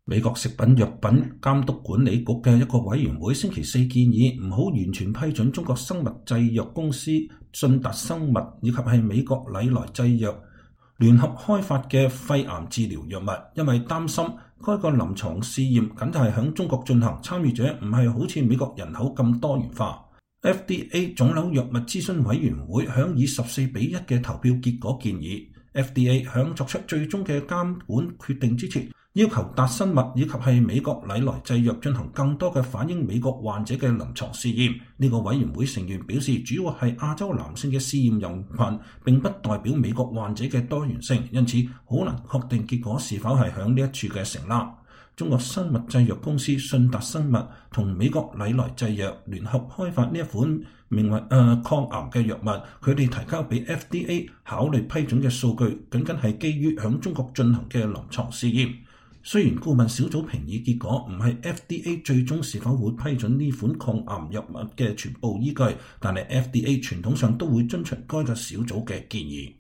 美國食品藥品監督管理局嘅一個委員會星期四建議唔好完全批准中國生物製藥公司信達生物以及係美國禮來製藥聯合開發嘅肺癌治療藥物，因為擔心該個臨床試驗僅係響中國進行，參與者唔係好似美國人口咁多元化。FDA 腫瘤藥物諮詢委員會響以14-1嘅投票結果建議 FDA 響作出最終嘅監管決定之前，要求達生物以及係美國禮來製藥進行更多嘅反映美國患者嘅臨床試驗。呢個委員會成員表示，主要係亞洲男性嘅試驗人群，並不代表美國患者嘅多元性，因此好難確定結果是否係響呢一處嘅成立。中國生物製藥公司信達生物同美國禮來製藥聯合開發呢一款名為抗癌嘅藥物，佢哋提交俾 FDA 考慮批准嘅數據，僅僅係基於響中國進行嘅臨床試驗。雖然顧問小組評議結果唔係 FDA 最終是否會批准呢款抗癌藥物嘅全部依據，但係 FDA 傳統上都會遵循該個小組嘅建議。